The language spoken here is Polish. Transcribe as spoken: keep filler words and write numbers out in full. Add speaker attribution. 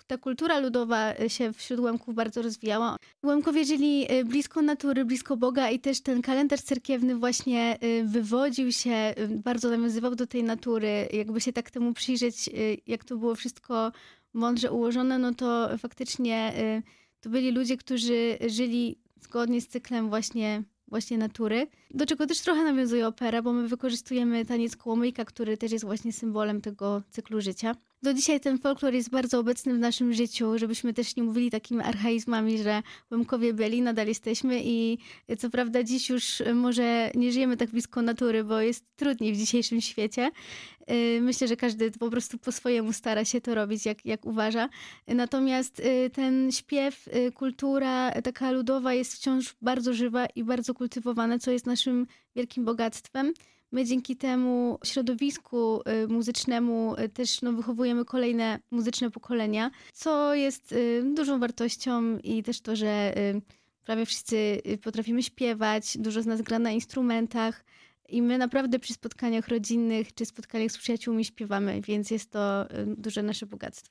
Speaker 1: ta kultura ludowa się wśród Łemków bardzo rozwijała. Łemkowie żyli blisko natury, blisko Boga i też ten kalendarz cerkiewny właśnie wywodził się, bardzo nawiązywał do tej natury. Jakby się tak temu przyjrzeć, jak to było wszystko mądrze ułożone, no to faktycznie to byli ludzie, którzy żyli zgodnie z cyklem właśnie, właśnie natury. Do czego też trochę nawiązuje opera, bo my wykorzystujemy taniec kołomyjka, który też jest właśnie symbolem tego cyklu życia. Do dzisiaj ten folklor jest bardzo obecny w naszym życiu, żebyśmy też nie mówili takimi archaizmami, że Łemkowie byli, nadal jesteśmy i co prawda dziś już może nie żyjemy tak blisko natury, bo jest trudniej w dzisiejszym świecie. Myślę, że każdy po prostu po swojemu stara się to robić, jak, jak uważa. Natomiast ten śpiew, kultura taka ludowa jest wciąż bardzo żywa i bardzo kultywowana, co jest naszym wielkim bogactwem. My dzięki temu środowisku muzycznemu też no, wychowujemy kolejne muzyczne pokolenia, co jest dużą wartością i też to, że prawie wszyscy potrafimy śpiewać, dużo z nas gra na instrumentach i my naprawdę przy spotkaniach rodzinnych czy spotkaniach z przyjaciółmi śpiewamy, więc jest to duże nasze bogactwo.